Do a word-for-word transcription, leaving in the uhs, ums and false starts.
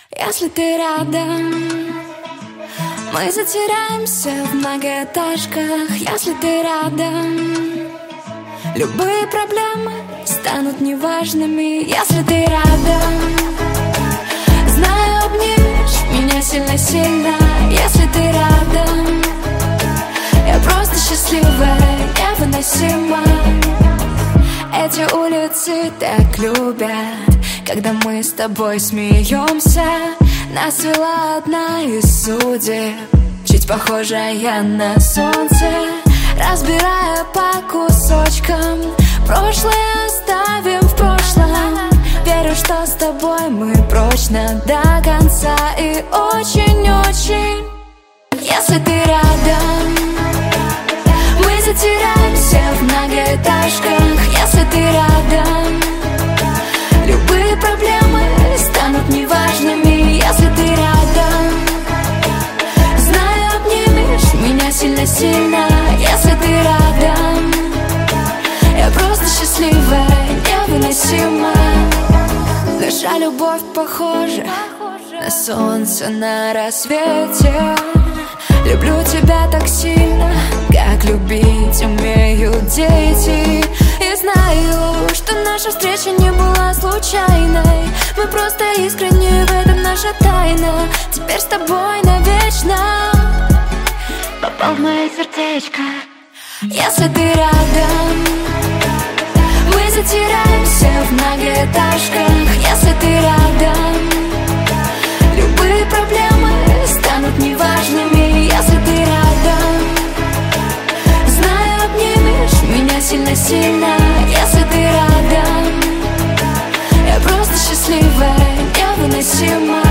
Если ты рядом, мы затеряемся в многоэтажках. Если ты рядом, любые проблемы станут неважными. Если ты рядом, знаю, обнимешь меня сильно-сильно. Если ты рядом, я просто счастливая, невыносимо. Эти улицы так любят, когда мы с тобой смеемся. Нас свела одна из судеб, чуть похожая на солнце. Разбирая по кусочкам, прошлое оставим в прошлом. Верю, что с тобой мы прочно до конца. И очень-очень, если ты рядом, мы затеряемся в многоэтажках. Если ты рядом, любые проблемы станут неважными. Если ты рядом, знаю, обнимешь меня сильно-сильно. Если ты рядом, я просто счастливая, невыносимо. Наша любовь похожа на солнце на рассвете. Люблю тебя так сильно, как любить умеют дети. И знаю, что наша встреча не была случайной. Мы просто искренне, в этом наша тайна. Теперь с тобой навечно попал в мое сердечко. Если ты рядом, мы затеряемся в многоэтажках. Если ты рядом, любые проблемы станут неважными. Если ты рядом, знаю, обнимешь меня сильно-сильно. Если ты рядом, я просто счастливая, невыносимо.